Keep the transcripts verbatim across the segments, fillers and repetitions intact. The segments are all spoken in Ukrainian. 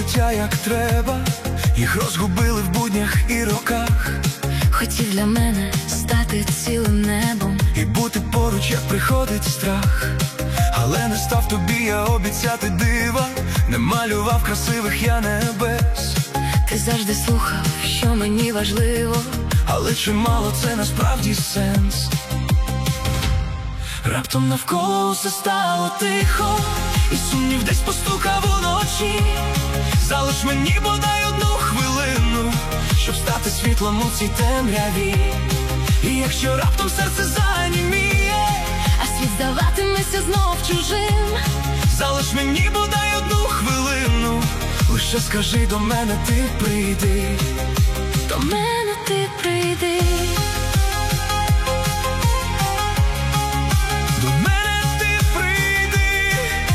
життя як треба, їх розгубили в буднях і роках. Хотів для мене стати цілим небом і бути поруч, як приходить страх. Але не став тобі я обіцяти дива, не малював красивих я небес. Ти завжди слухав, що мені важливо, але чи мало це насправді сенс? Раптом навколо все стало тихо, і сумнів десь постукав уночі. Залиш мені бодай одну хвилину, щоб стати світлом у цій темряві. І якщо раптом серце заніміє, а світ здаватиметься знов чужим, залиш мені бодай одну хвилину, лише скажи до мене ти прийди. До мене ти прийди. До мене ти прийди.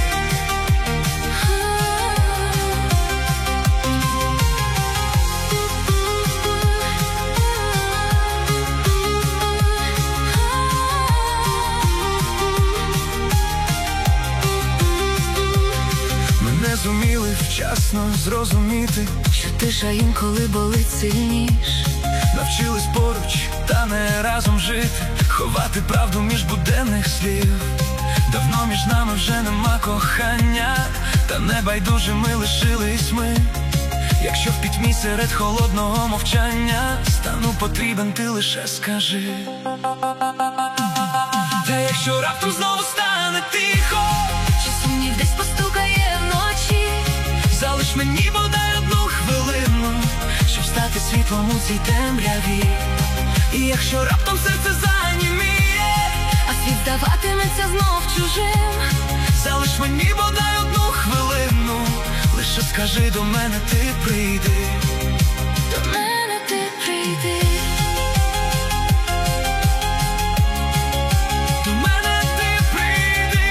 Мене зуміли вчасно зрозуміти, що тиша інколи болить сильніш. Навчились поруч, та не разом жити, ховати правду між буденних слів. Давно між нами вже нема кохання, та небайдужими лишились ми. Якщо в пітьмі серед холодного мовчання стану потрібен, ти лише скажи. Та якщо раптом знову стане тихо, чи сумнів десь постукає вночі, залиш мені бодай одну хвилину, щоб стати світлом у цій темряві. І якщо раптом серце заніміє, а світ здаватиметься знов чужим, залиш мені бодай одну хвилину, лише скажи до мене ти прийди. До мене ти прийди. До мене ти прийди.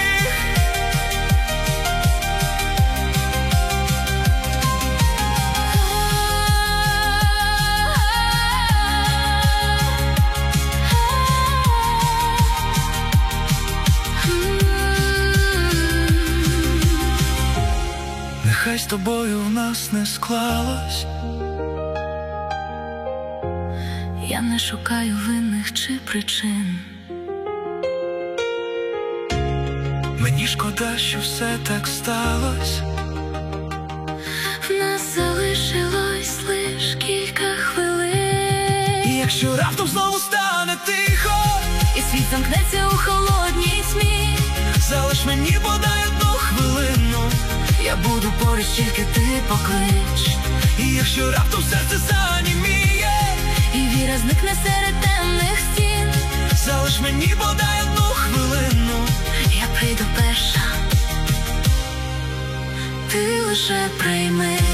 Нехай з тобою в нас не склалось. Я не шукаю винних чи причин. Мені шкода, що все так сталось. В нас залишилось лиш кілька хвилин. І якщо раптом знову стане тихо, і світ замкнеться у холодній тьмі, залиш мені бодай одну хвилину, я буду поруч, тільки ти поклич. І якщо раптом серце заніміє, і віра зникне серед темних стін, залиш мені бодай одну хвилину, я прийду перша, ти лише прийми.